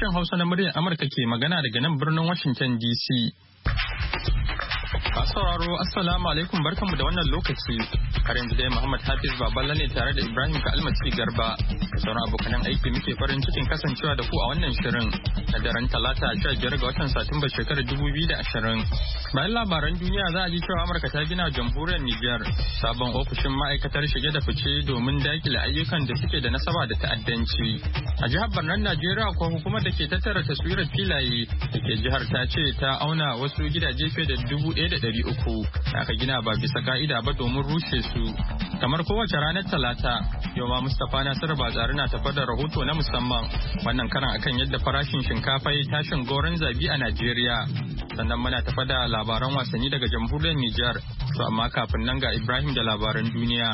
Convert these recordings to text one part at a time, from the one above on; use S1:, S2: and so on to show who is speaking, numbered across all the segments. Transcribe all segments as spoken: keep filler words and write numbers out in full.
S1: Sashen Hausa na muryar Amurka ke magana daga nan birnin Washington D C. Sauraro Assalamu alaikum barkanmu da wannan lokaci. Har yanzu dai Muhammad Hafiz Baballa ne tare da Ibrahim Kalmasi Garba. Da sauran abokanan aiki muke farin cikin kasancewa da ku a wannan shirin na daren Talata sha biyar ga watan Satumba shekarar dubu biyu da ashirin. Bayan labaran duniya za a ji cewa Amurka ta gina jamhuriyar Nijar sabon ofishin ma'aikatar shige da fice domin dakile ayyukan da suke da nasaba da ta'addanci. A jihar Barnar Najeriya ko hukumar da ke tattara taswirar filaye da ke jihar ta ce ta auna wasu gidaje fiye da dubu ɗaya da ɗari uku da aka gina ba bisa ka'ida ba domin rushe su. Kamar kowace ranar Talata, yau ma Mustapha Nasiru Bazari na tafar da rahoto na musamman wannan karan akan yadda farashin shinkafa ya tashin goron zabi a Najeriya. Sannan muna tafa da labaran wasanni daga jamhuriyar Nijar. To amma kafin nan ga Ibrahim da labaran duniya.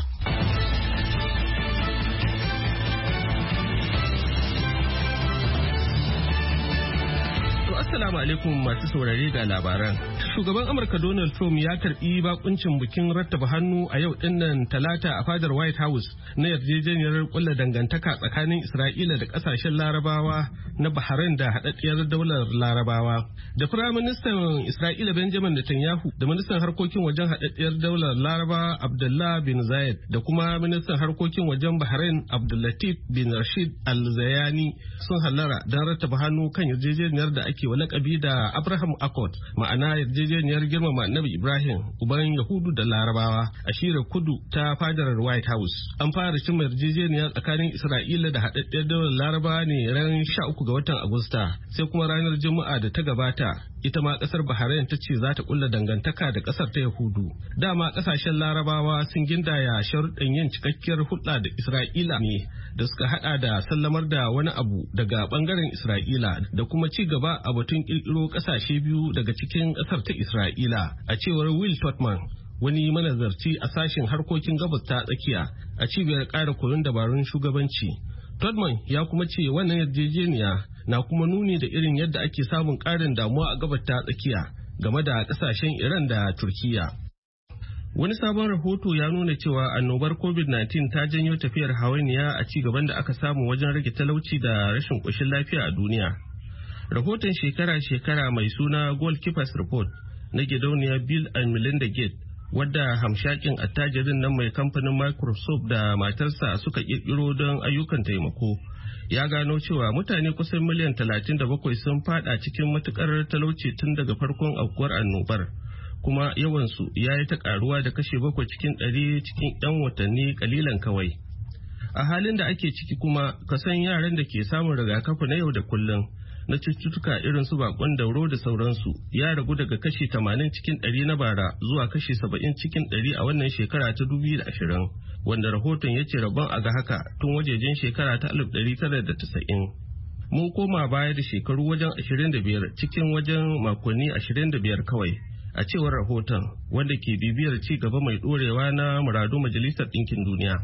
S2: Assalamu alaikum masu saurare ga labaran. Shugaban Amurka Donald Trump ya karbi bakuncin bikin rattaba hannu a yau dinnan Talata a fadar White House na yarjejeniyar kulla dangantaka tsakanin Isra'ila da kasashen Larabawa na Bahrain da haɗaɗɗiyar daular Larabawa. Da Firaministan Isra'ila Benjamin Netanyahu da Ministan Harkokin wajen haɗaɗɗiyar daular Larabawa Abdullah bin Zayed da kuma Ministan Harkokin wajen Bahrain Abdullatif bin Rashid Al Zayani sun hallara don rattaba hannu kan yarjejeniyar da ake wa lakabi da Abraham Accord, ma'ana yarjejeniyar girmama Annabi Ibrahim uban Yahudu da Larabawa a shirar kudu ta fadar White House. An fara cin yarjejeniya tsakanin Isra'ila da haɗaɗɗiyar daular Larabawa ne ran sha uku ga watan Agusta, sai kuma ranar Juma'a da ta gabata ita ma kasar Bahrain ta ce za ta kulla dangantaka da kasar ta Yahudu. Dama kasashen Larabawa sun gindaya sharuɗin yin cikakkiyar hulɗa da Isra'ila ne da suka hada da sallamar da wani abu daga bangaren Isra'ila da kuma ci gaba a batun kirkiro kasashe biyu daga cikin kasar ta Isra'ila, a cewar Will Totman, wani manazarci a sashen harkokin gabas ta tsakiya a cibiyar ƙara koyon dabarun shugabanci. Todman ya kuma ce wannan yarjejeniya na kuma nuni da irin yadda ake samun ƙarin damuwa a gabar ta tsakiya game da ƙasashen Iran da Turkiya. Wani sabon rahoto ya nuna cewa annobar covid nineteen ta janyo tafiyar hawainiya a ci gaban da aka samu wajen rage talauci da rashin ƙoshin lafiya a duniya. Rahoton shekara-shekara mai suna Goalkeepers Report na gidauniya Bill and Melinda Gates, wadda hamshakin attajirin nan mai kamfanin Microsoft da matarsa suka kirkiro don ayyukan taimako, ya gano cewa mutane kusan miliyan talatin da bakwai sun fada cikin matukar talauci tun daga farkon aukuwar annobar, kuma yawansu ya yi ta karuwa da kashe bakwai cikin ɗari cikin 'yan watanni kalilan kawai. A halin da ake ciki kuma, kasan yaran da ke samun rigakafi na yau da kullum na cututtuka irin su bakon dauro da sauransu ya ragu daga kashi tamanin cikin ɗari na bara zuwa kashi saba'in cikin ɗari a wannan shekara ta dubu biyu da ashirin, wanda rahoton ya ce rabon a ga haka tun wajejen shekara ta alif ɗari tara da tasa'in. Mun koma baya da shekaru wajen ashirin da biyar cikin wajen makonni ashirin da biyar kawai, a cewar rahoton wanda ke bibiyar ci gaba mai ɗorewa na muradu Majalisar Ɗinkin Duniya.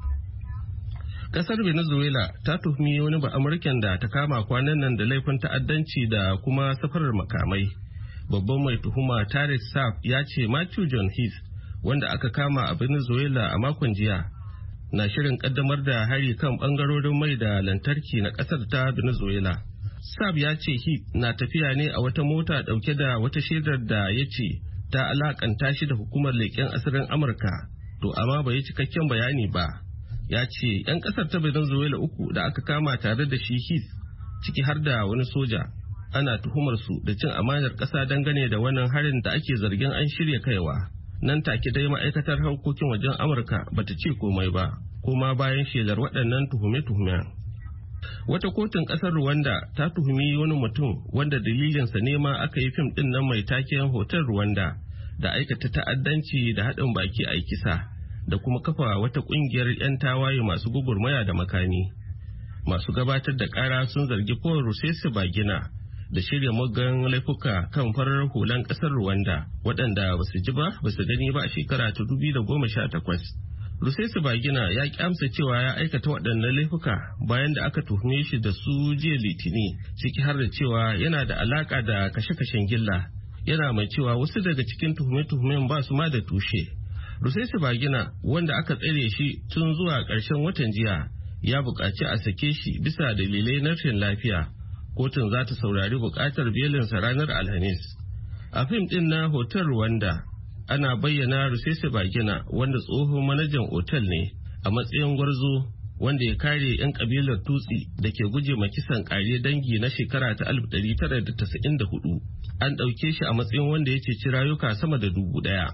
S2: Kasar Venezuela ta tuhumi wani ba Amurken da ta kama kwanan nan da laifin ta'addanci da kuma safarar makamai. Babban mai tuhuma Tarek Saab ya ce Matthew John Heath, wanda aka kama a Venezuela a makon jiya, na shirin kaddamar da hari kan bangarorin mai da lantarki na kasar ta Venezuela. Saab ya ce Heath na tafiya ne a wata mota dauke da wata shaidar da ya ce ta alakanta shi da hukumar leƙen asirin Amurka, to amma bai yi cikakken bayani ba. Ya ce 'yan kasar ta Venezuela uku da aka kama tare da shi Heath, ciki har da wani soja, ana tuhumar su da cin amanar kasa dangane da wannan harin da ake zargin an shirya kaiwa. Nan take dai ma'aikatar harkokin wajen Amurka bata ce komai ba, kuma bayan shelar waɗannan tuhume-tuhumen. Wata kotun ƙasar Rwanda ta tuhumi wani mutum wanda dalilinsa ne ma aka yi fim ɗin nan mai taken Hotel Rwanda da aikata ta'addanci da haɗin baki a kisa, da kuma kafa wata kungiyar 'yan tawaye masu gugurmaya da makami. Masu gabatar da kara sun zargi Paul Rusesabagina da shirya muggan laifuka kan farar hulan kasar Rwanda waɗanda ba su ji ba ba su gani ba a shekara ta dubu da goma sha takwas. Rusesabagina ya ki amsa cewa ya aikata waɗannan laifuka bayan da aka tuhume shi da su jiya Litini, ciki har da cewa yana da alaka da kashe-kashen gilla. Yana mai cewa wasu daga cikin tuhume-tuhumen ba su ma da tushe. Rusesabagina, wanda aka tsare shi tun zuwa ƙarshen watan jiya, ya buƙaci a sake shi bisa dalilai na rashin lafiya, kotun za ta saurari bukatar belinsa ranar Alhamis. A fim din na Hotel Rwanda ana bayyana Rusesabagina, wanda tsohon manajan otal ne, a matsayin gwarzo wanda ya kare 'yan kabilar Tutsi da ke guje ma kisan kare dangi na shekara ta alif ɗari tara da tasa'in da hudu. An ɗauke shi a matsayin wanda ya ceci rayuka sama da dubu ɗaya.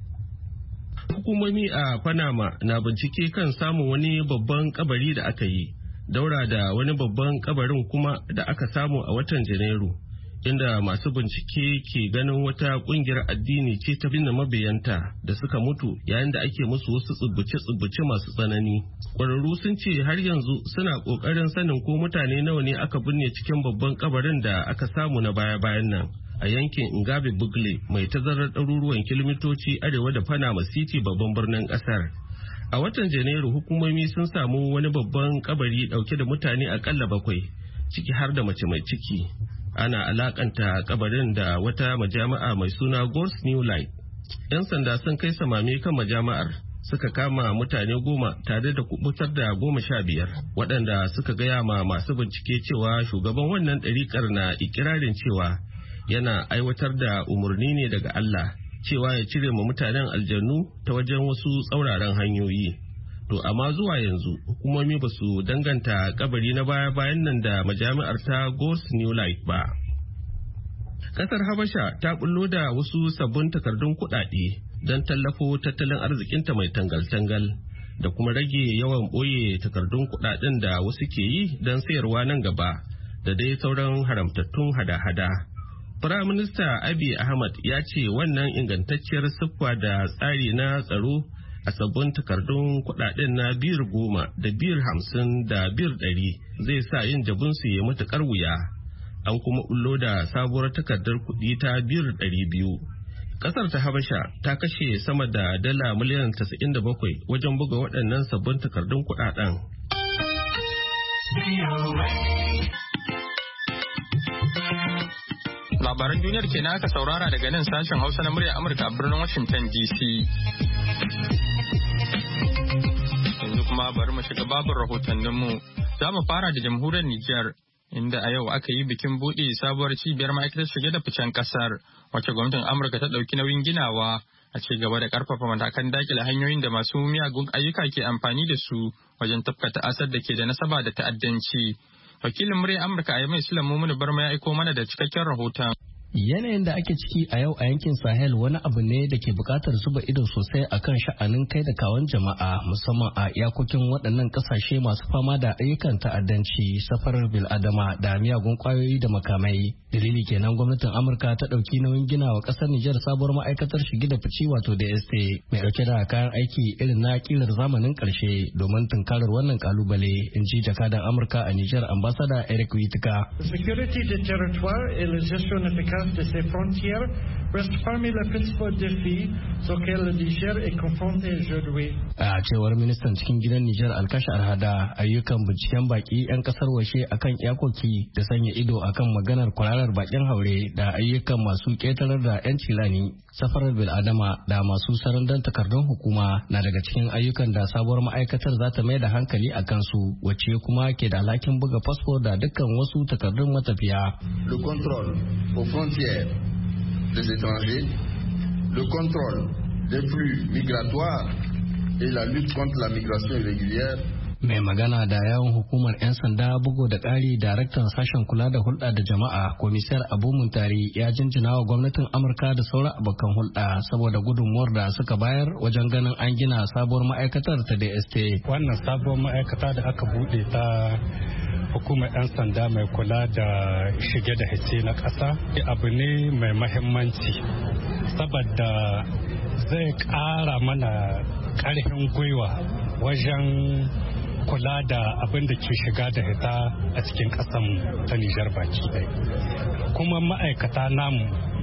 S2: Hukumomi a Panama na bincike kan samun wani babban kabari da aka yi daura da wani babban kabarin kuma da aka samu a watan Janairu, inda masu bincike ke ganin wata kungiyar addini ce ta binne mabiyanta da suka mutu yayin da ake musu wasu tsubbuce-tsubbuce masu tsanani. Ƙwararru sun ce har yanzu suna ƙoƙarin sanin ko mutane nawa ne aka binne cikin babban kabarin da aka samu na baya-bayan nan a yankin Ngabe Bugle mai tazarar ɗaruruwan kilomitoci arewa da Panama City, babban birnin ƙasar. A watan Janairu hukumomi sun samu wani babban kabari ɗauke da mutane akalla bakwai, ciki har da mace mai ciki. Ana alakanta kabarin da wata majami'a mai suna God's New Light. 'Yan sanda sun kai samame kan majami'ar, suka kama mutane goma tare da kubutar da goma sha biyar, waɗanda suka gaya ma masu bincike cewa shugaban wannan ɗariƙar na ikirarin cewa yana aiwatar da umarni ne daga Allah, cewa ya cire ma mutanen aljannu ta wajen wasu tsauraran hanyoyi. To amma zuwa yanzu hukumomi ba su danganta kabari na baya-bayan nan da majami'ar ta God's New Light ba. Kasar Habasha ta bullo da wasu sabbin takardun kuɗaɗe don tallafo tattalin arzikinta mai tangal-tangal da kuma rage yawan ɓoye takardun kuɗaɗen da wasu ke yi don sayarwa nan gaba da dai sauran haramtattun hada-hada. Firaminista Abiy Ahmad ya ce wannan ingantacciyar siffa da tsari na tsaro a sabbin takardun kudaden na biyar goma da biyar hamsin da biyar ɗari zai sa yin jabinsu ya matuƙar wuya. An kuma ullo da sabuwar takardar kuɗi ta biyar ɗari biyu. Ƙasar ta Habasha ta kashe sama da dala miliyan tasa'in da bakwai wajen buga waɗannan sabbin takardun kuɗaɗen.
S1: Labaran duniyar kenan aka saurara daga nan sashen Hausa na murya Amurka a birnin Washington D C. Yanzu kuma bari mu shiga babin rahotanninmu. Za mu fara da jamhuriyar Nijar, inda a yau aka yi bikin buɗe sabuwar cibiyar ma'aikatar shige da ficen ƙasar, wacce gwamnatin Amurka ta ɗauki nauyin ginawa a ci gaba da ƙarfafa matakan dakile hanyoyin da masu miyagun ayyuka ke amfani da su wajen tafka ta'asar da ke da nasaba da ta'addanci. Wakilin murya Amurka a Yamai Sulaimu Mumuni Barma ya aiko mana da cikakken rahoton.
S3: Yanayin da ake ciki a yau a yankin Sahel wani abu ne da ke bukatar zuba ido sosai akan sha'anin kai da kawon jama'a, musamman a iyakokin waɗannan ƙasashe masu fama da ayyukan ta'addanci, safarar bil'adama da miyagun ƙwayoyi da makamai. Dalili kenan gwamnatin Amurka ta ɗauki nauyin gina wa ƙasar Nijar sabuwar ma'aikatar shige da fice wato D S T mai ɗauke da kayan aiki irin na ƙilar zamanin ƙarshe domin tunkarar wannan ƙalubale, in ji jakadan Amurka a Nijar ambasada Eric Witika.
S4: Security du territoire et la gestion efficace de ses frontières reste parmi les principaux défis auxquels le Niger est confronté aujourd'hui.
S3: A cewar ministan cikin gidan Nijar Alkash Alhada, ayyukan binciken baki 'yan kasar washe akan iyakoki da sanya ido akan maganar kwararar bakin haure da ayyukan masu ƙetarar da 'yan cilani, safarar bil'adama da masu sarandan takardun hukuma na daga cikin ayyukan da sabuwar ma'aikatar za ta mai da hankali a kansu, wacce kuma ke da alhakin buga fasfo da dukkan wasu takardun matafiya.
S5: Le contrôle aux frontières des étrangers, le contrôle des flux migratoires et la lutte contre la migration irrégulière.
S3: Mai magana da yawon hukumar 'yan sanda bugu da ƙari daraktan sashen kula da hulɗa da jama'a komisar Abu Muntari ya jinjina wa gwamnatin Amurka da sauran abokan hulɗa saboda gudunmuwar da suka bayar wajen ganin an gina sabuwar ma'aikatar ta D S T.
S6: Wannan sabuwar ma'aikata da aka buɗe ta hukumar 'yan sanda mai kula da shige da hice na ƙasa abu ne mai mahimmanci saboda zai ƙara mana ƙarfin gwiwa wajen kula da abin da ke shiga da hita a cikin ƙasanmu ta Nijar baki ɗaya. Kuma ma'aikata namu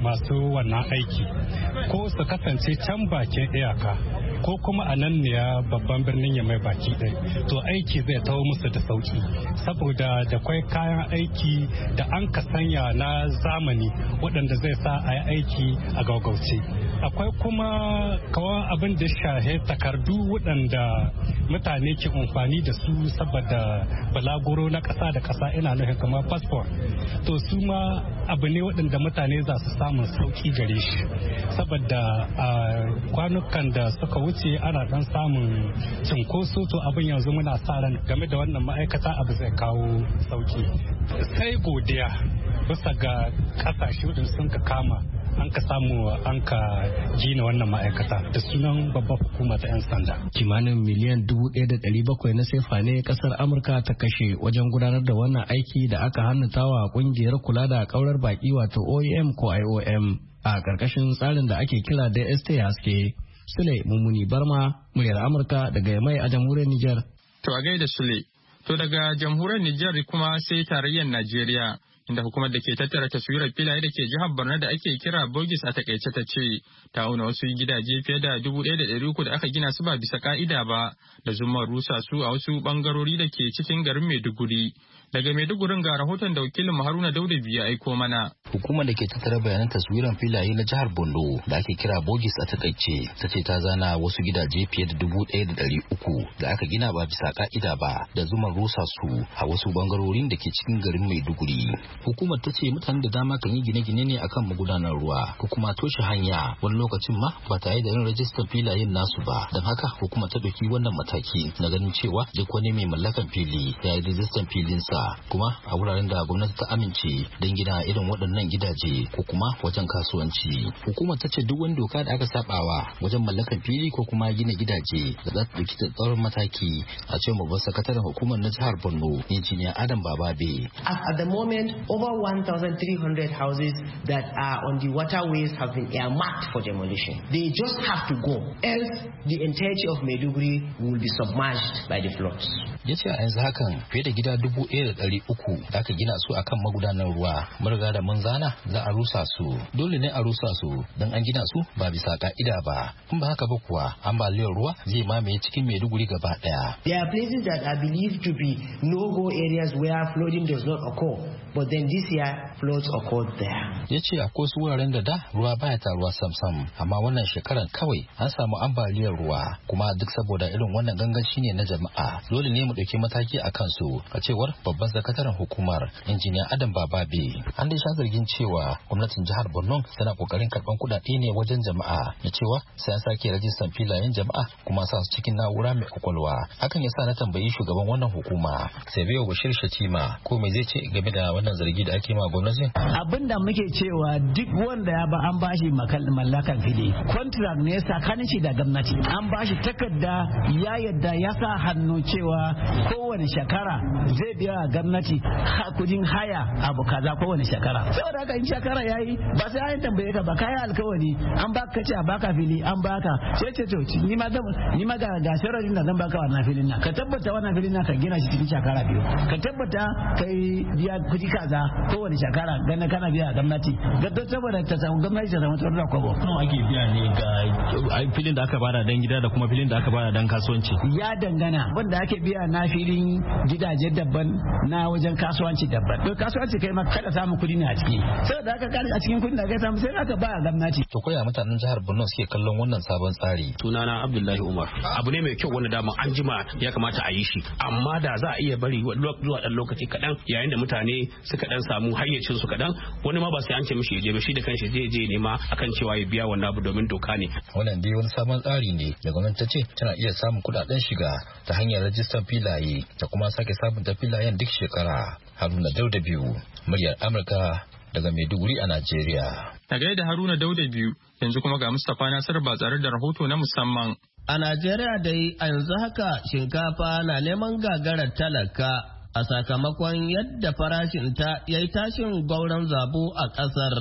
S6: masu wannan aiki ko su kasance can bakin iyaka ko kuma a nan ne babban birnin ya mai baki ɗaya to aiki zai tawo musu da sauki saboda da kwai kayan aiki da an ka sanya na zamani waɗanda zai sa a yi aiki a gaugauce. Akwai kuma kawan abin da shahe takardu waɗanda mutane ke amfani da su saboda balaguro na ƙasa da ƙasa ina nufin kamar passport to su ma abu ne waɗanda mutane za su samun sauki gare shi saboda a kwanukan da suka wuce ana dan samun cinkoso to abin yanzu muna sa ran game da wannan ma'aikata abu zai kawo sauki sai godiya bisa ga kasashe wadanda sun ka kama an ka samu an ka gina wannan ma'aikata da sunan babbar hukuma ta 'yan sanda.
S3: Kimanin miliyan dubu ɗaya da ɗari bakwai na sefa ne kasar Amurka ta kashe wajen gudanar da wannan aiki da aka hannutawa kungiyar kula da kaurar baki wato O E M ko I O M a ƙarƙashin tsarin da ake kira da S T haske. Sule Mummuni Barma, muryar Amurka daga Yamai a jamhuriyar Nijar.
S1: To a gaida Sule. To daga jamhuriyar Nijar kuma sai tarayyar Najeriya. Inda hukumar da ke tattara taswirar filaye da ke jihar Borno da ake kira Bogis a takaice ta ce ta auna wasu gidaje fiye da dubu ɗaya da ɗari uku da aka gina su ba bisa ka'ida ba da zumar rusa su a wasu bangarori da ke cikin garin Maiduguri. Daga Maidugurin ga rahoton da wakilin Haruna Dauda biya aiko mana.
S7: Hukumar da ke tattara bayanan taswiran filaye na jihar Borno da ake kira Bogis a takaice ta ce ta zana wasu gidaje fiye da dubu ɗaya da ɗari uku da aka gina ba bisa ka'ida ba da zumar rusa su a wasu bangarorin da ke cikin garin Maiduguri. Hukumar ta ce mutane da dama kan yi gine-gine ne akan magudanar ruwa ko kuma toshe hanya wani lokacin ma ba tare da yin rajistar filayen nasu ba. Don haka hukumar ta ɗauki wannan mataki na ganin cewa duk wani mai mallakan fili ya yi rajistar filinsa kuma a wuraren da gwamnati ta amince don gina irin waɗannan gidaje ko kuma wajen kasuwanci. Hukumar ta ce duk wani doka da aka sabawa wajen mallakan fili ko kuma gina gidaje da za ta ɗauki tsauran mataki a cewa babban sakataren hukumar na jihar Borno injiniya Adam Bababe.
S8: At the moment, over one thousand three hundred houses that are on the waterways have been earmarked for demolition. They just have to go, else the entirety of Maiduguri will be submerged by the floods.
S7: Ya ce a yanzu hakan fiye da gida dubu ɗaya da ɗari uku da aka gina su akan magudanar ruwa mun riga da mun zana za a rusa su. Dole ne a rusa su don an gina su ba bisa ka'ida ba. In ba haka ba kuwa ambaliyar ruwa zai mamaye cikin Maiduguri gaba ɗaya.
S8: There are places that are believed to be no-go areas where flooding does not occur, but then this year floods occurred there.
S7: Ya ce akwai wasu wuraren da da ruwa baya taruwa sam-sam amma wannan shekaran kawai an samu ambaliyar ruwa kuma duk saboda irin wannan ganganci ne na jama'a. Dole ne mu ɗauki mataki a kansu a cewar babban sakataren hukumar injiniya Adam Bababe. An dai sha zargin cewa gwamnatin jihar Borno tana kokarin karban kuɗaɗe ne wajen jama'a na cewa sai an sake rajistan filayen jama'a kuma sa su cikin na'ura mai kwakwalwa. Hakan yasa na tambayi shugaban wannan hukuma Sabiu Bashir Shatima ko me zai ce game da wannan zargi da ake ma gwamnati?
S9: Abin da muke cewa duk wanda ya ba an bashi mallakan fili contract ne tsakanin shi da gwamnati an bashi takarda ya yadda ya sa hannu cewa kowane shekara zai biya gwamnati kudin haya abu kaza kowane shekara saboda haka in shekara yayi ba sai an tambaye ka ba kai alkawari an baka ce a baka fili an baka sai ce to ni ma ni ma ga ga sharadin da zan baka wannan filin na ka tabbata wannan filin na ka gina shi cikin shekara biyu ka tabbata kai biya kudi kaza kowane shekara ganin kana biya gwamnati ga saboda ta samu gwamnati ta samu tsoron kwabo
S3: nawa ake biya ne ga filin da aka bada dan gida da kuma filin da aka bada dan kasuwanci
S9: ya dangana wanda ake biya na filin gidaje daban na wajen kasuwanci daban to kasuwanci kai ma kada samu kudi ne a ciki saboda haka a cikin kudin da kai samu sai aka ba gwamnati
S7: to koya mutanen jihar Borno suke kallon wannan sabon tsari
S10: sunana Abdullahi Umar abu ne mai kyau wanda dama an jima ya kamata a yi shi amma da za a iya bari zuwa dan lokaci kadan yayin da mutane suka dan samu hayyacin su kadan wani ma ba sai an ce mishi je ba shi da kanshi zai je nema akan cewa ya biya wannan abu domin doka ne
S7: wannan dai wani sabon tsari ne da gwamnati ta ce tana iya samun kudaden shiga ta hanyar rajistar filaye da kuma sake sabunta filayen duk shekara. Haruna Dauda biyu muryar Amurka daga Maiduguri a Najeriya.
S1: A gaida Haruna Dauda biyu yanzu kuma ga Mustapha Nasir ba tsare da rahoto na musamman.
S11: A Najeriya dai a yanzu haka shinkafa na neman gagarar talaka a sakamakon yadda farashinta ya yi tashin gwauron zabo a ƙasar.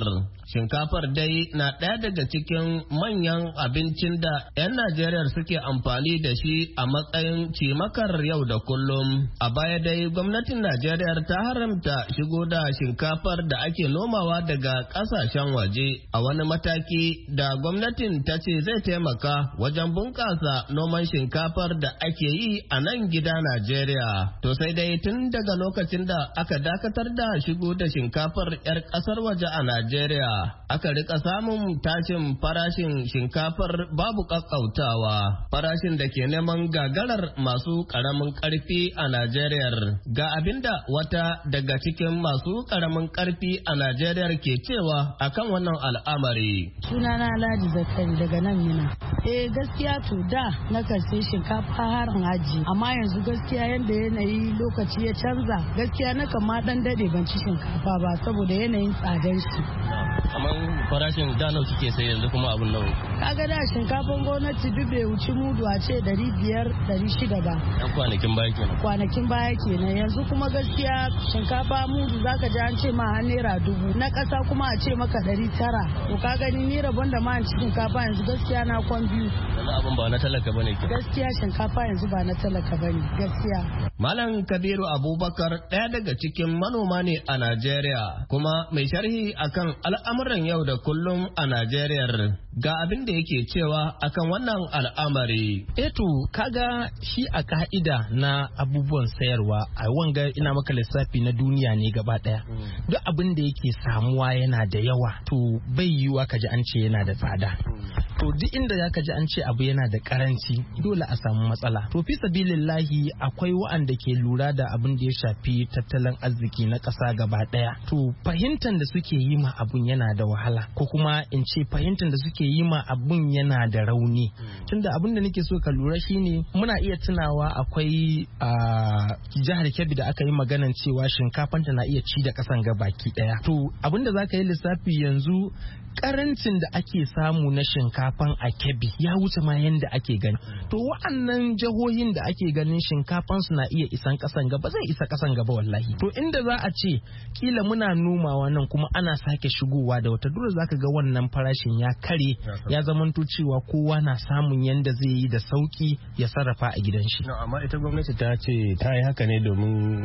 S11: Shinkafar dai na ɗaya daga cikin manyan abincin da 'yan Najeriya suke amfani da shi a matsayin cimakar yau da kullum. A baya dai gwamnatin Najeriya ta haramta shigo da shinkafar da ake nomawa daga ƙasashen waje a wani mataki da gwamnatin ta ce zai taimaka wajen bunƙasa noman shinkafar da ake yi a nan gida Najeriya. To sai dai tun daga lokacin da aka dakatar da shigo da shinkafar 'yar ƙasar waje a Najeriya, aka rika samun tashin farashin shinkafar babu ƙaƙƙautawa, farashin da ke neman gagarar masu ƙaramin ƙarfi a Najeriya. Ga abinda wata daga cikin masu ƙaramin ƙarfi a Najeriya ke cewa akan wannan al'amari.
S12: Sunana Ladi Zakari daga nan Mina. Eh gaskiya to da na karse shinkafa har haji, amma yanzu gaskiya yanda yanayi lokaci ya canza, gaskiya na kama dan dade ban ci shinkafa ba saboda yanayin tsadar shi.
S11: Amma farashin da nawa kike sai yanzu kuma abun nawa?
S12: Kaga da shinkafan gwamnati duk bai wuci mudu a ce ɗari biyar ɗari shida ba.
S11: Yan kwanakin baya kenan.
S12: Kwanakin baya kenan, yanzu kuma gaskiya shinkafa mudu zaka ji an ce ma har naira dubu, na ƙasa kuma a ce maka ɗari tara. To ka gani ni rabon da ma an ci shinkafa yanzu gaskiya na kwan biyu.
S11: Wannan abun ba na talaka bane ke.
S12: Gaskiya shinkafa yanzu ba na talaka bane gaskiya.
S11: Malam Kabiru Abubakar ɗaya daga cikin manoma ne a Najeriya kuma mai sharhi akan al'amuran yau da kullum a Najeriya. Ga abin da yake cewa akan wannan al'amari.
S13: Eto kaga shi a ka'ida na abubuwan sayarwa a wanga ina maka lissafi na duniya ne gaba daya. Duk abin da yake samuwa yana da yawa to bai yiwuwa kaji an ce yana da tsada. To duk inda zaka ji an ce abu yana da karanci dole a samu matsala. To fi sabilillahi akwai wa'anda ke lura da abin da ya shafi tattalin arziki na ƙasa gaba daya. To fahimtar da suke yi ma abun yana da wahala, ko kuma in ce fahimtar da suke yi ma abun yana da rauni. Tunda abin da nake so ka lura shine muna iya tunawa akwai a jihar Kebbi da aka yi maganan cewa shinkafanta na iya ci da ƙasan gabaki daya. To abin da zaka yi lissafi yanzu karancin da ake samu na shinkafan a Kebbi ya wuce ma yanda ake gani. To wa'annan jihohin da ake ganin shinkafan su na iya isan kasan gaba zai isa kasan gaba wallahi. To inda za a ce kila muna nomawa nan kuma ana sake shigowa da wata, dole zaka ga wannan farashin ya kare, ya zamanto cewa kowa na samun yanda zai yi da sauki ya sarrafa a gidan shi.
S14: Amma ita gwamnati ta ce ta yi haka ne domin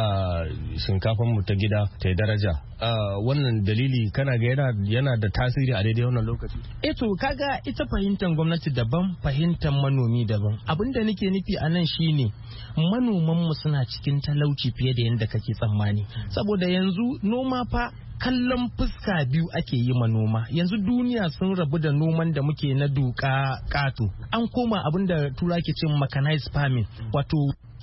S14: shinkafan mu ta gida ta yi daraja. Wannan dalili kana ga yana yana da tasiri a daidai wannan lokaci?
S13: Eh to kaga ita fahimtar gwamnati daban, fahimtar manomi daban. Abin da nake nufi a nan shine manoman mu suna cikin talauci fiye da yadda kake tsammani. Saboda yanzu noma fa kallon fuska biyu ake yi ma noma. Yanzu duniya sun rabu da noman da muke na duka kato, an koma abin da tura ke cin mechanized farming, wato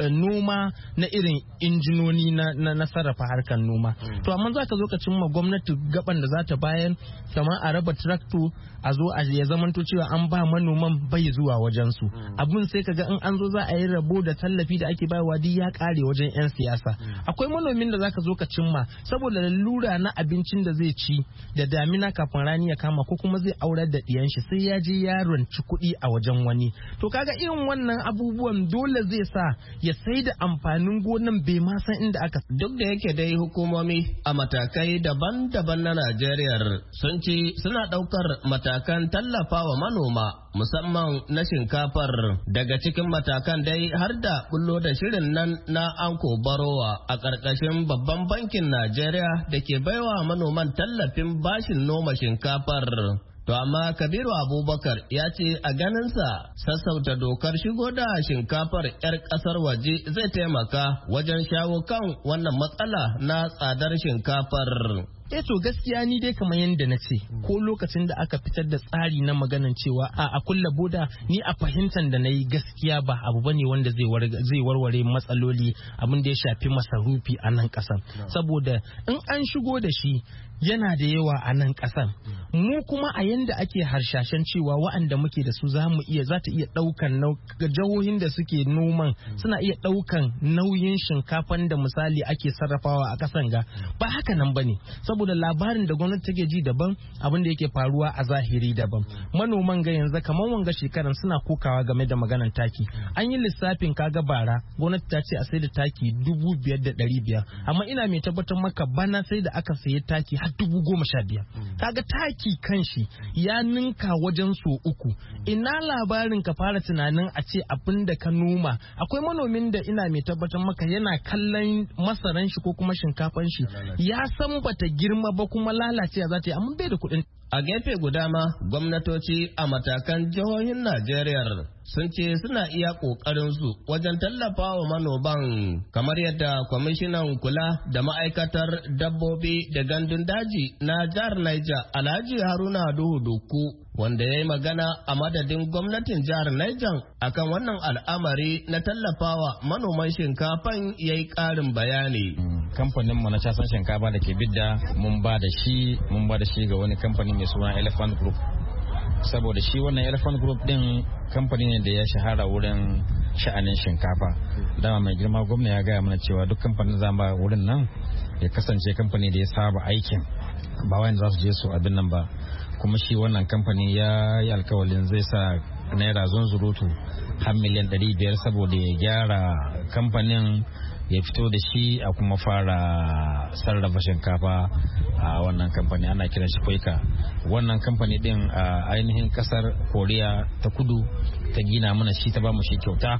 S13: noma na irin injinoni na, na, na sarrafa harkar noma. Mm. To amma za ka zo ka cimma gwamnati gaban da za ta bayan kamar a raba trakto a zo a ya zamanto cewa an ba manoman bai zuwa wajen su. Mm. Abun sai ka ga in an zo za a yi rabo da tallafi da ake bayarwa duk ya kare wajen yan siyasa. Mm. Akwai manomin da za ka zo ka cimma saboda lalura na abincin da zai ci da damina kafin rani ya kama, ko kuma zai aurar da diyan shi sai ya je ya ranci kuɗi a wajen wani. To kaga irin wannan abubuwan dole zai sa ya sai da amfanin gonan bai ma san inda aka.
S11: Duk da yake dai hukumomi a matakai daban-daban na Najeriya sun ce suna ɗaukar matakan tallafawa manoma musamman na shinkafar. Daga cikin matakan dai har da bullo da shirin nan na Anko Barowa a ƙarƙashin babban bankin Najeriya da ke baiwa manoman tallafin bashin noma shinkafar. To amma Kabiru Abubakar ya ce a ganinsa sassauta dokar shigo da shinkafar 'yar ƙasar waje zai taimaka wajen shawo kan wannan matsala na tsadar shinkafar.
S13: Eh to gaskiya ni dai kamar yadda na ce ko lokacin da aka fitar da tsari na maganan cewa a a kulla boda, ni a fahimtar da na yi gaskiya ba abu bane wanda zai warware matsaloli abin da ya shafi masarufi a nan kasan. Saboda in an shigo da shi yana da yawa a nan kasan, mu kuma a yanda ake harshashen cewa wa'anda muke da su za mu iya za ta iya daukan jihohin da suke noman suna iya daukan nauyin shinkafan da misali ake sarrafawa a kasan ga, ba haka nan bane. Saboda labarin da gwamnati take ji daban, abin da yake faruwa a zahiri daban. Manoman ga yanzu kamar wanga shekaran suna kokawa game da maganan taki. An yi lissafin kaga bara gwamnati ta ce a sai da taki dubu biyar da ɗari biyar, amma ina mai tabbatar maka bana sai da aka sayi taki har dubu goma sha biyar. Kaga taki kanshi ya ninka wajen so uku. Ina labarin ka fara tunanin a ce abin da ka noma. Akwai manomin da ina mai tabbatar maka yana kallon masaran shi ko kuma shinkafan shi ya san bata girma ba kuma lalacewa za ta yi amma bai da kuɗin.
S11: A gefe guda ma gwamnatoci a matakan jihohin Najeriya sun ce suna iya ƙoƙarinsu wajen tallafa wa manoman kamar yadda kwamishinan kula da ma'aikatar dabbobi da gandun daji na jihar Niger Alhaji Haruna Duhu Duku wanda ya yi magana a madadin gwamnatin jihar Niger akan wannan al'amari na tallafawa manoman shinkafan ya yi ƙarin bayani.
S15: Kamfaninmu na casan shinkafa da ke bidda mun ba da shi mun ba da shi ga wani kamfani mai suna Elephant Group. Saboda shi wannan Elephant Group din kamfani ne da ya shahara wurin sha'anin shinkafa. Dama mai girma gwamna ya gaya mana cewa duk kamfanin zama wurin nan ya kasance kamfani da ya saba aikin ba wanda za su je su abin nan ba. Kuma shi wannan kamfani ya yi alkawalin zai sa naira zunzurutu har miliyan ɗari biyar saboda ya gyara kamfanin ya fito da shi a kuma fara sarrafa shinkafa a wannan kamfani ana kiran shi Koika. Wannan kamfani din a ainihin kasar Koriya ta Kudu ta gina mana shi ta bamu shi kyauta.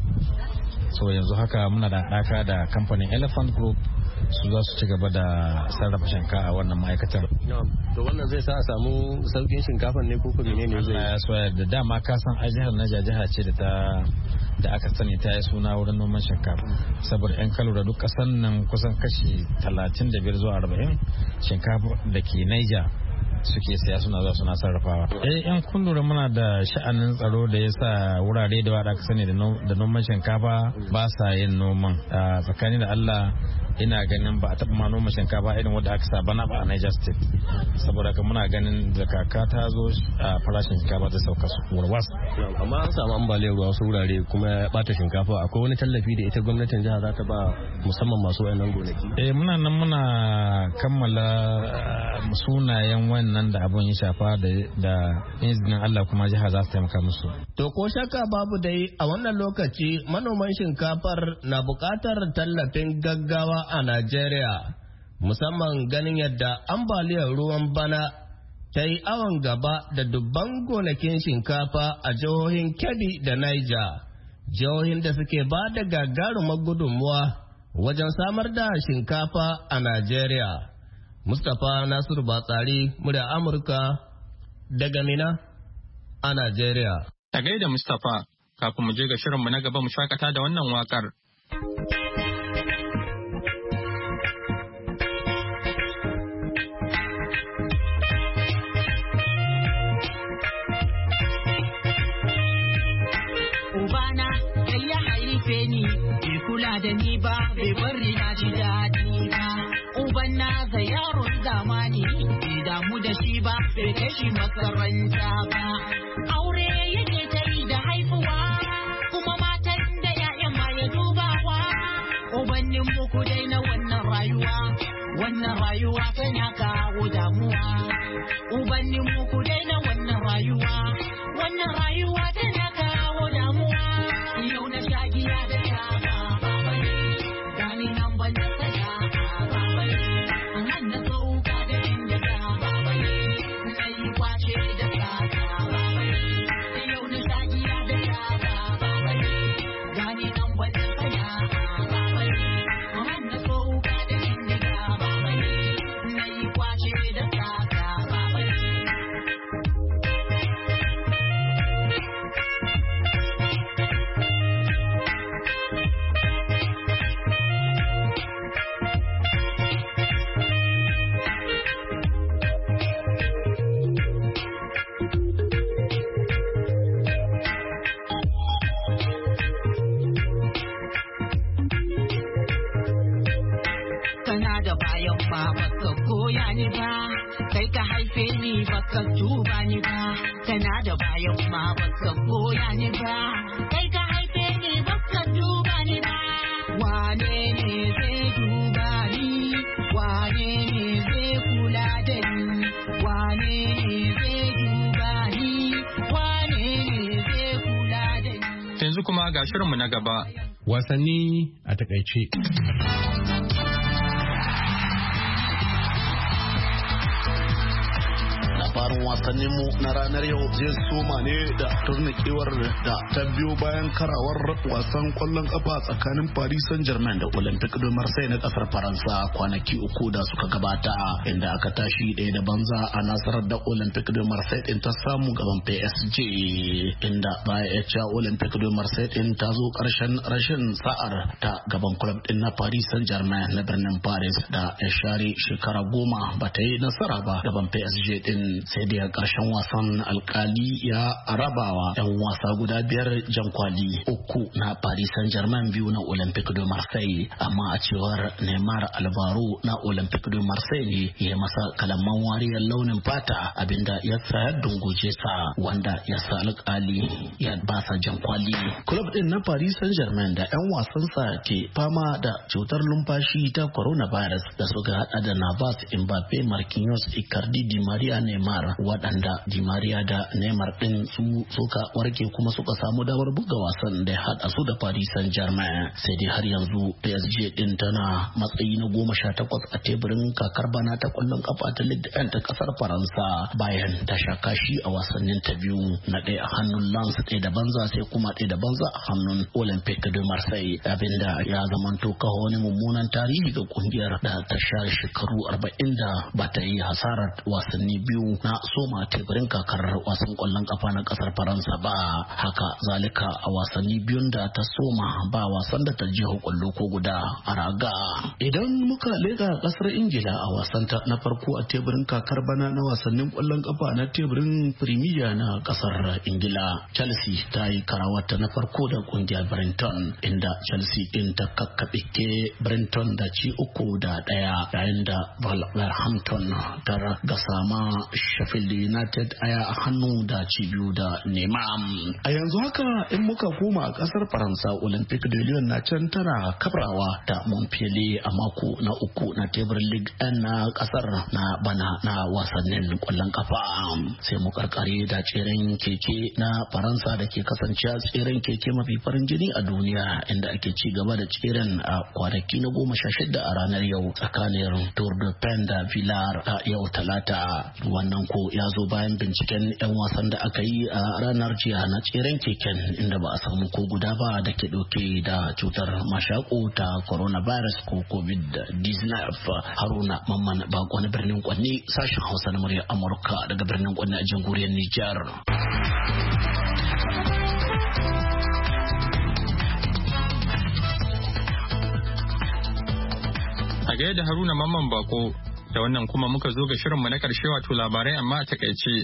S15: So yanzu haka muna da haɗaka da kamfanin Elephant Group su za su ci gaba da sarrafa shinkafa a wannan ma'aikatar.
S14: To wannan zai sa a samu sauƙin shinkafan ne ko kuma ne zai?
S15: Allah ya so da dama ka san a jihar Niger jiha ce da ta da aka sani ta yi suna wurin noman shinkafa saboda yan kalura duk kasan nan kusan kashi talatin da biyar zuwa arba'in shinkafa da ke Niger suke saya suna zuwa suna sarrafawa. Eh yan kundura muna da sha'anin tsaro da ya sa wurare da aka sani da noman shinkafa ba sa yin noman. Tsakani da Allah ina ganin ba a taɓa ma noma shinkafa irin wadda aka sa bana ba a Niger State saboda ka muna ganin da kaka ta zo a farashin shinkafa ta sauka su warwas.
S14: Amma an samu ambaliyar ruwa wasu wurare kuma ya bata shinkafa akwai wani tallafi da ita gwamnatin jiha za ta ba musamman masu wayannan gonaki.
S15: Eh muna nan muna kammala sunayen wannan da abun ya shafa da izinin Allah kuma jiha za su taimaka musu.
S11: To ko shakka babu dai a wannan lokaci manoman shinkafar na buƙatar tallafin gaggawa a Najeriya, musamman ganin yadda ambaliyar ruwan bana ta yi awon gaba da dubban gonakin shinkafa a jihohin Kebbi da Niger, jihohin da suke ba da gagarumar gudunmuwa wajen samar da shinkafa a Najeriya. Mustapha Nasiru Batsari, murya Amurka daga Mina a Najeriya.
S1: Ta gaida Mustapha, kafin mu je ga shirinmu na gaba mu shakata da wannan wakar.
S16: Ni bai kula da ni ba bai bari na ji daɗi ba uban na ga yaron zamani bai damu da shi ba bai kai shi makaranta ba aure yake ta yi da haifuwa kuma matan da ya'yan ma ya dubawa ubannin muku dai na wannan rayuwa wannan rayuwa tana kawo damuwa ubannin muku dai na wannan rayuwa wannan rayuwa tana kawo damuwa yau na shagiya da yaba baba ne gani nan ban da tsaya baba ne an na sauka da inda da baba ne sai kwace da tsaka baba ne yau na shagiya da yaba baba ne gani nan ban da tsaya baba ne an na sauka da inda da baba ne sai kwace da tsaka baba ne da bayan ma baka goya ni ba kai ka haife ni baka duba ni ba kana da bayan ma baka goya ni ba kai ka haife ni baka duba ni ba wane ne zai duba ni wane ne zai kula da ni wane ne zai duba ni wane ne zai kula da ni
S1: yanzu kuma ga shirinmu na gaba
S2: wasanni a takaice.
S17: labarin wasannin mu na ranar yau zai soma ne da turnakewar da ta biyo bayan karawar wasan kwallon kafa tsakanin Paris Saint-Germain da Olympique de Marseille na kasar Faransa kwanaki uku da suka gabata, inda aka tashi ɗaya da banza a nasarar da Olympique de Marseille din ta samu gaban P S G, inda baya ya ce Olympique de Marseille din ta zo karshen rashin sa'ar ta gaban club din na Paris Saint-Germain na birnin Paris da ya share shekara goma ba ta yi nasara ba gaban P S G din, sai da karshen wasan alkali ya rabawa yan wasa guda biyar jankwali, uku na Paris Saint-Germain, biyu na Olympique de Marseille. Amma a cewar Neymar Alvaro na Olympique de Marseille ya masa kalaman wariyar launin fata, abinda ya tsayar dunguje sa, wanda ya sa alkali ya basa jankwali. Club din na Paris Saint-Germain da yan wasansa ke fama da cutar lumfashi ta coronavirus da suka hada da Navas, Mbappe, Marquinhos, Icardi, Di Maria, Neymar, waɗanda Di Maria da Neymar din su suka warke kuma suka samu damar buga wasan da ya hada su da Paris Saint-Germain. Sai dai har yanzu P S G din tana matsayi na goma sha takwas a teburin kakar bana ta kwallon kafa ta Ligue one ta kasar Faransa, bayan ta sha kashi a wasannin ta biyu, na ɗaya a hannun Lens ɗaya da banza sai kuma ɗaya da banza a hannun Olympique de Marseille, abinda ya zamanto kawo wani mummunan tarihi ga kungiyar da ta share shekaru arba'in da ba ta yi hasarar wasanni biyu na soma teburin kakar wasan kwallon kafa na kasar Faransa ba. Haka zalika a wasanni biyun da ta soma ba wasan da ta ji kwallo ko guda a raga. Idan muka leka kasar Ingila a wasanta na farko a teburin kakar bana na wasannin kwallon kafa na teburin Premier na kasar Ingila, Chelsea ta yi karawarta na farko da kungiyar Brighton, inda Chelsea din ta kakkaɓe ke Brighton da ci uku da ɗaya, yayin da Wolverhampton ta gasa ma Sheffield United aya a hannu da ci biyu da nema. A yanzu haka in muka koma a kasar Faransa, Olympique de Lyon na can tana kabrawa da Montpellier a mako na uku na teburin Ligue one na kasar na bana na wasannin kwallon kafa. Sai mu karkare da tseren keke na Faransa da ke kasancewa tseren keke mafi farin jini a duniya, inda ake ci gaba da tseren a kwanaki na goma sha shida a ranar yau tsakanin Tour de Pen da Villar a yau Talata. Wannan ko ya zo bayan binciken 'yan wasan da aka yi a ranar jiya na tseren keken, inda ba a samu ko guda ba da ke ɗauke da cutar mashako ta coronavirus ko covid nineteen. Haruna Mamman Bako na birnin Kwanne, sashen Hausa na muryar Amurka daga birnin Kwanne a jamhuriyar Nijar.
S1: A gaida Haruna Mamman Bako, da wannan kuma muka zo ga shirinmu na ƙarshe wato labarai amma a takaice.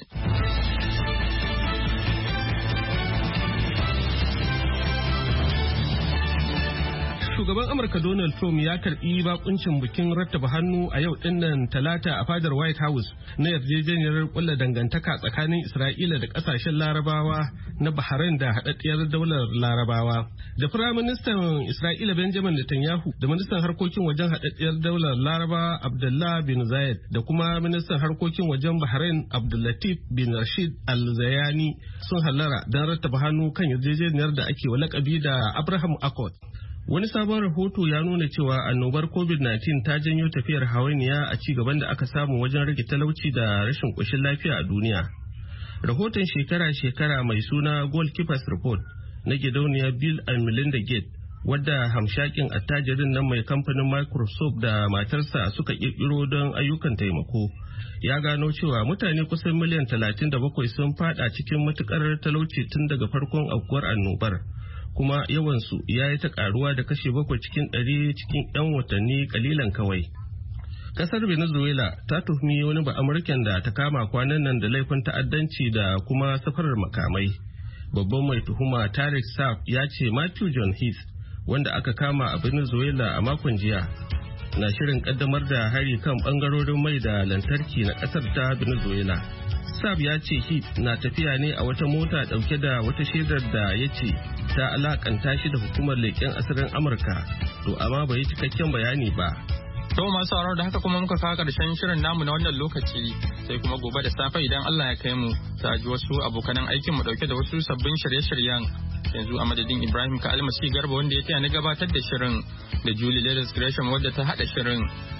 S2: Shugaban Amurka Donald Trump ya karbi bakuncin bikin rattaba hannu a yau dinnan Talata a fadar White House na yarjejeniyar kulla dangantaka tsakanin Isra'ila da kasashen Larabawa na Bahrain da haɗaɗɗiyar daular Larabawa. Da Firaministan Isra'ila Benjamin Netanyahu da Ministan harkokin wajen haɗaɗɗiyar daular Larabawa Abdullah bin Zayed da kuma Ministan harkokin wajen Bahrain Abdullatif bin Rashid Al Zayani sun hallara don rattaba hannu kan yarjejeniyar da ake wa lakabi da Abraham Accord. Wani sabon rahoto ya nuna cewa annobar covid nineteen ta janyo tafiyar hawainiya a ci gaban da aka samu wajen rage talauci da rashin ƙoshin lafiya a duniya. Rahoton shekara-shekara mai suna Goalkeepers Report na gidauniyar Bill and Melinda Gates, wadda hamshakin attajirin nan mai kamfanin Microsoft da matarsa suka ƙirƙiro don ayyukan taimako, ya gano cewa mutane kusan miliyan talatin da bakwai sun fada cikin matukar talauci tun daga farkon aukuwar annobar. Kuma yawansu ya yi ta karuwa da kashe bakwai cikin ɗari cikin 'yan watanni kalilan kawai. Kasar Venezuela ta tuhumi wani ba Amurken da ta kama kwanan nan da laifin ta'addanci da kuma safarar makamai. Babban mai tuhuma Tariq Saab ya ce Matthew John Heath, wanda aka kama a Venezuela a makon jiya, na shirin kaddamar da hari kan bangarorin mai da lantarki na kasar ta Venezuela. Saab ya ce Heath na tafiya ne a wata mota dauke da wata shaidar da ya ce ta alakanta shi da hukumar leƙen asirin Amurka, to amma bai yi cikakken bayani ba.
S1: To masu sauraro da haka kuma muka kawo karshen shirin namu na wannan lokaci, sai kuma gobe da safe idan Allah ya kai mu ta ji wasu abokanan aikin mu dauke da wasu sabbin shirye-shiryen. Yanzu a madadin Ibrahim ka almasi garba wanda ya taya na gabatar da shirin da Julie Ladies Gresham wadda ta hada shirin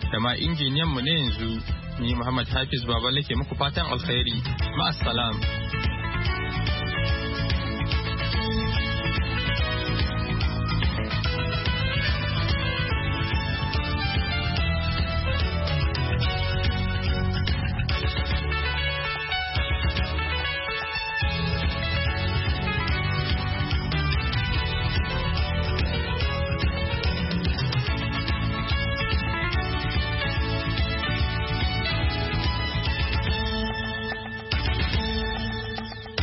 S1: da ma injiniyan mu ne yanzu. Ni Muhammad Hafiz Baballe ke muku fatan alkhairi. Ma'assalam.